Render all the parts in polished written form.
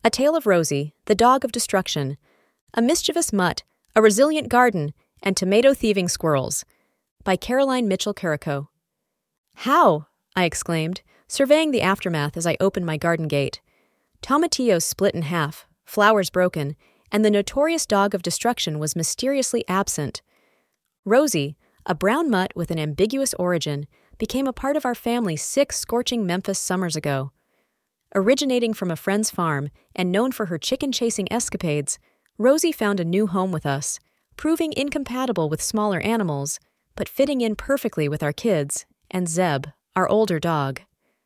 A Tale of Rosie, the Dog of Destruction, A Mischievous Mutt, A Resilient Garden, and Tomato-Thieving Squirrels, by Caroline Mitchell Carrico. How? I exclaimed, surveying the aftermath as I opened my garden gate. Tomatillos split in half, flowers broken, and the notorious Dog of Destruction was mysteriously absent. Rosie, a brown mutt with an ambiguous origin, became a part of our family 6 scorching Memphis summers ago. Originating from a friend's farm and known for her chicken-chasing escapades, Rosie found a new home with us, proving incompatible with smaller animals, but fitting in perfectly with our kids and Zeb, our older dog.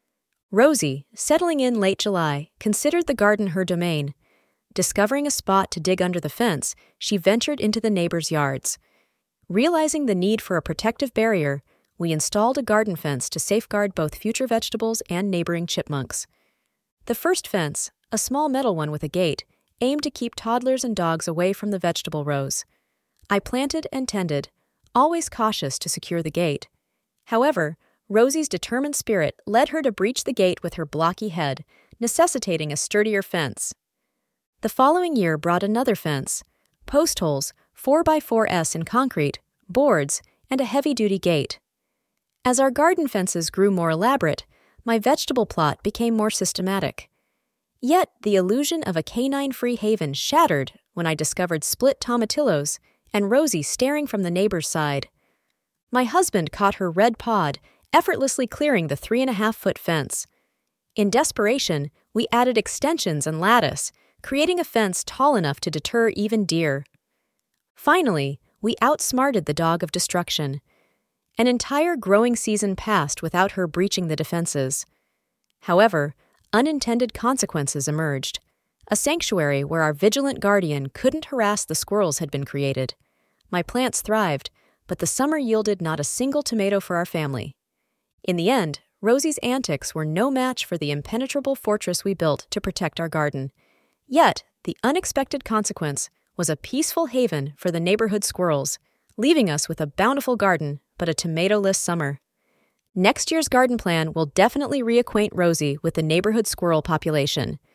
Rosie, settling in late July, considered the garden her domain. Discovering a spot to dig under the fence, she ventured into the neighbors' yards. Realizing the need for a protective barrier, we installed a garden fence to safeguard both future vegetables and neighboring chipmunks. The first fence, a small metal one with a gate, aimed to keep toddlers and dogs away from the vegetable rows. I planted and tended, always cautious to secure the gate. However, Rosie's determined spirit led her to breach the gate with her blocky head, necessitating a sturdier fence. The following year brought another fence, post holes, 4x4s in concrete, boards, and a heavy-duty gate. As our garden fences grew more elaborate, my vegetable plot became more systematic. Yet the illusion of a canine-free haven shattered when I discovered split tomatillos and Rosie staring from the neighbor's side. My husband caught her red pod, effortlessly clearing the 3.5-foot fence. In desperation, we added extensions and lattice, creating a fence tall enough to deter even deer. Finally, we outsmarted the Dog of Destruction. An entire growing season passed without her breaching the defenses. However, unintended consequences emerged. A sanctuary where our vigilant guardian couldn't harass the squirrels had been created. My plants thrived, but the summer yielded not a single tomato for our family. In the end, Rosie's antics were no match for the impenetrable fortress we built to protect our garden. Yet, the unexpected consequence was a peaceful haven for the neighborhood squirrels, leaving us with a bountiful garden but a tomato-less summer. Next year's garden plan will definitely reacquaint Rosie with the neighborhood squirrel population.